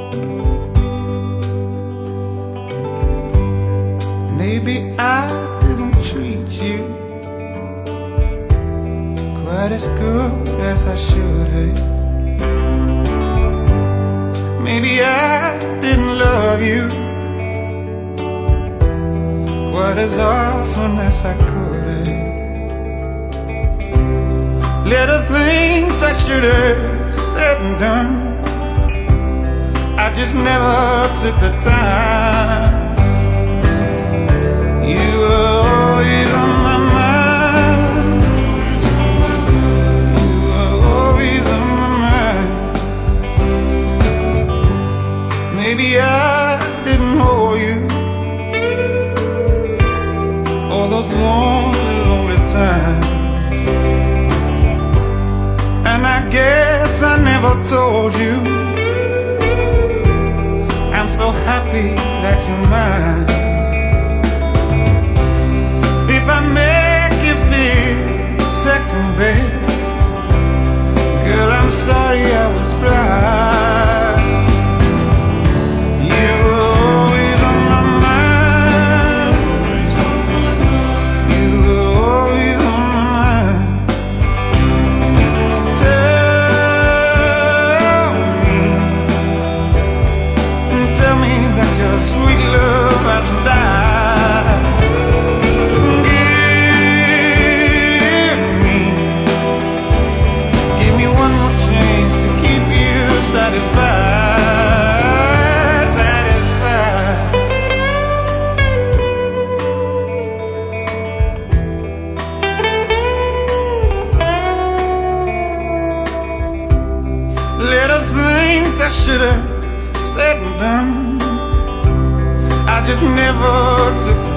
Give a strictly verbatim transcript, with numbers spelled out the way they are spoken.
Maybe I didn't treat you quite as good as I should have. Maybe I didn't love you quite as often as I could have. Little things I should have said and done, I just never took the time. You were always on my mind. You were always on my mind. Maybe I didn't hold you all those lonely, lonely times. And I guess I never told you I'm so happy that you're mine. If I make you feel second best, girl, I'm sorry I was blind. You were always on my mind. You were always on my mind. Tell me, tell me that your sweet love hasn't died. Satisfied, satisfied. Little things I should have said and done, I just never took